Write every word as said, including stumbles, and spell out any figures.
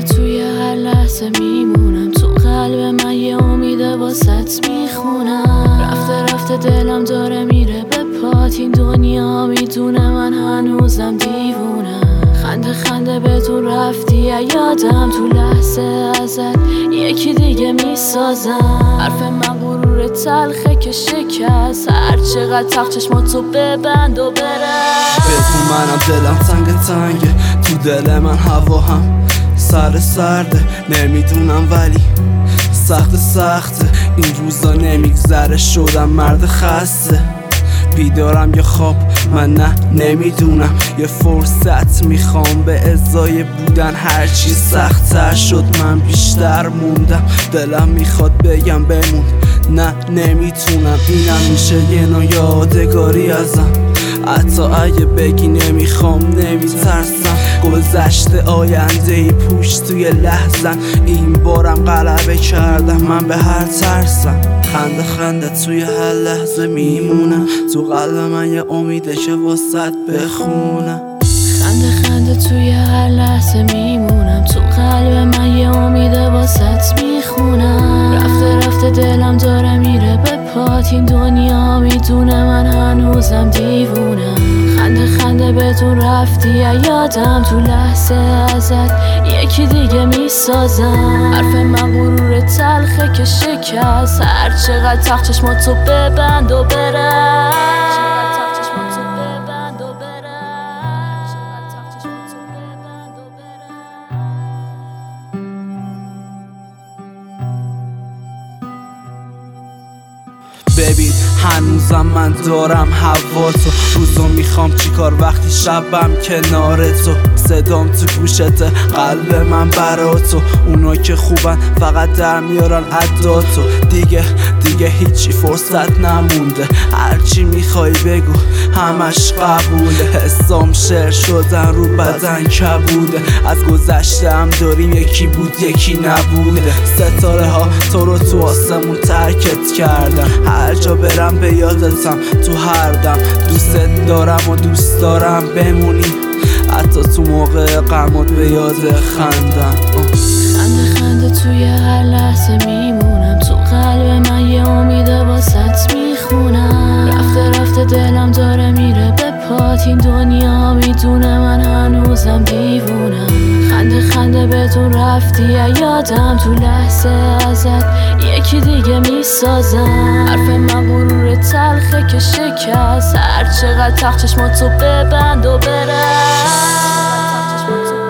خنده توی هر لحظه میمونم، تو قلب من یه امیده واسط میخونم. رفته رفته دلم داره میره به پات، این دنیا میدونه من هنوزم دیوونم. خنده خنده بهتون رفتی یادم، تو لحظه ازت یکی دیگه میسازم. حرف من غرور تلخه که شکست، هر چقدر تخت چشماتو ببند و برس. بدون منم دلم تنگ تنگه، تو دل من هوا هم سر سرده. نمیدونم ولی سخت سخته، این روزا نمیگذره شدم مرد خسته. بیدارم یا خواب من نه نمیدونم، یه فرصت میخوام به ازای بودن. هرچی سخت‌تر شد من بیشتر موندم، دلم میخواد بگم بمون نه نمیتونم. اینم میشه یه نوع یادگاری ازم، حتی اگه بگی نمیخوام نمیترسم. گذشته آینده ای پوش توی لحظن، این بارم غلبه کردم من به هر ترسم. خنده خنده توی هر لحظه میمونم، تو قلب من یه امیده که واسط بخونم. خنده خنده توی هر لحظه میمونم، تو قلب من یه امیده واسط میخونم. رفته رفته دلم داره میره به پات، این دنیا میدونه من هنوزم دیوونم. خنده خنده بهتون رفتی یادم، تو لحظه ازت یکی دیگه میسازم. حرف من غرور تلخه که شکست، هر چقدر تخت چشماتو ببند و برس. ببین هنوزم من دارم هوا تو، روزو میخوام چیکار وقتی شبم کنار تو. صدام تو گوشته قلب من برا تو، اونا که خوبن فقط در میارن عداتو. دیگه دیگه هیچی فرصت نمونده، هرچی میخوای بگو همش قبوله. حسام شعر شدن رو بدن کبوده، از گذشتم داریم یکی بود یکی نبوده. ستاره ها تو رو تو آسمون ترکت کردن، هر جا برم به یادتم تو هر دم. دوست دارم و دوست دارم بمونی، حتی تو موقع غمات به یاد خندم. خنده خنده توی هر لحظه میمونم، تو قلب من یه امیده واسط میخونم. رفته رفته دلم داره میره به پات، این دنیا میدونه من هنوزم دیوونم. خنده خنده بهتون رفتی یادم، تو لحظه ازت یکی دیگه میسازم. حرف من غرور تلخه که شکست، هر چقدر تخت چشماتو ببند و برس.